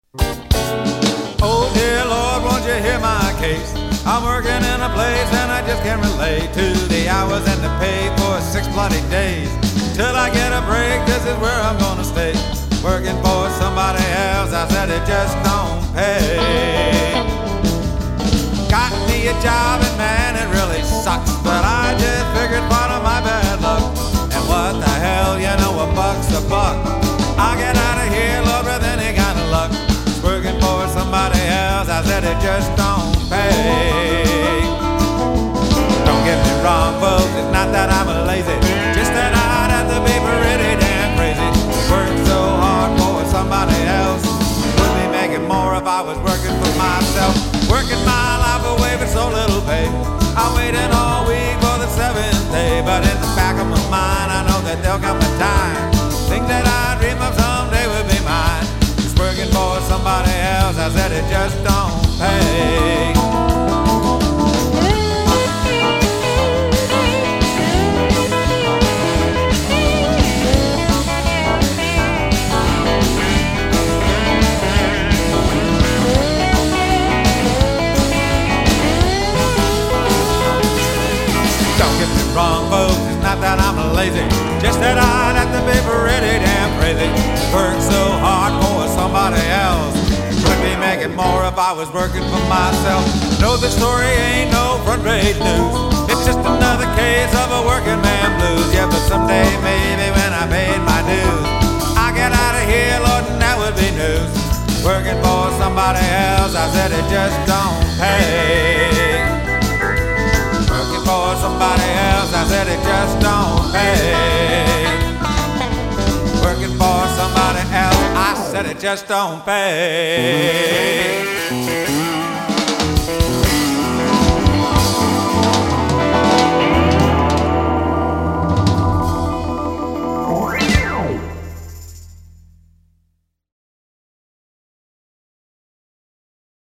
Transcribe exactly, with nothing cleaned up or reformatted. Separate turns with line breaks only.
Oh dear Lord, won't you hear my case? I'm working in a place and I just can't relate to the hours and the pay for six bloody days. Till I get a break, this is where I'm gonna stay. Working for somebody else, I said it just don't pay. Got me a job and man, it really sucks, but I just figured part of my bad luck. And what the hell, you know, a buck's a buck. I'll get out of here, Lord, with any kind of luck. Working for somebody else, I said it just don't pay. Don't get me wrong, folks, it's not that I'm lazy, just that I'd have to be pretty damn crazy. Work so hard for somebody else, would be making more if I was working for myself. Working my life away for so little pay. I'm waiting all week for the seventh day, but in the back of my mind I know that there'll come a time, things that I dream of someday will be mine. Just working for somebody else, I said it just don't pay. Wrong, folks, it's not that I'm lazy, just that I'd have to be pretty damn crazy. Work so hard for somebody else, would be making more if I was working for myself. No, the story ain't no front page news, it's just another case of a working man blues. Yeah, but someday maybe when I paid my dues, I get out of here, Lord, and that would be news. Working for somebody else, I said it just don't pay. Working for somebody else, I said it just don't pay. Working for somebody else, I said it just don't pay.